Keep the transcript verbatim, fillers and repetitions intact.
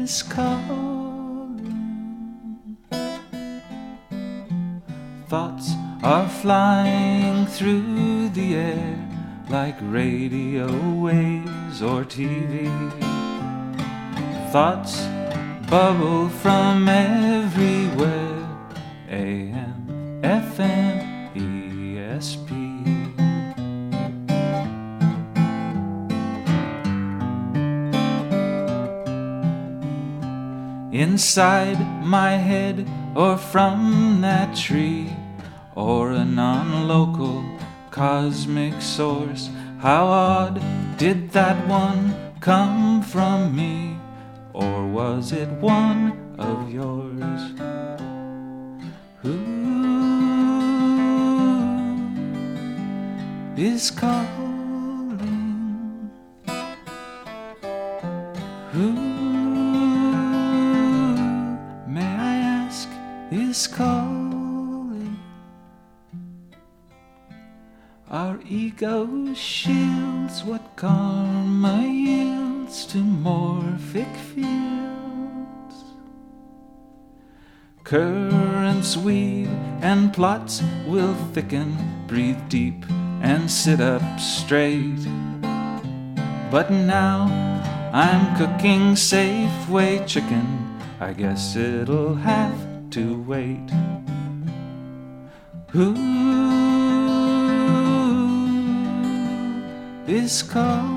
is calling. Thoughts are flying through the air like radio waves or T V. Thoughts bubble from everywhere, A M, F M, E S P. Inside my head or from that tree, or a non-local cosmic source, how odd did that one come from me? Or was it one of yours? Who is calling? Who, may I ask, is calling? Our ego shields what karma yields to morphic fields. Currents weave and plots will thicken. Breathe deep and sit up straight. But now I'm cooking Safeway chicken. I guess it'll have to wait. Who is calling?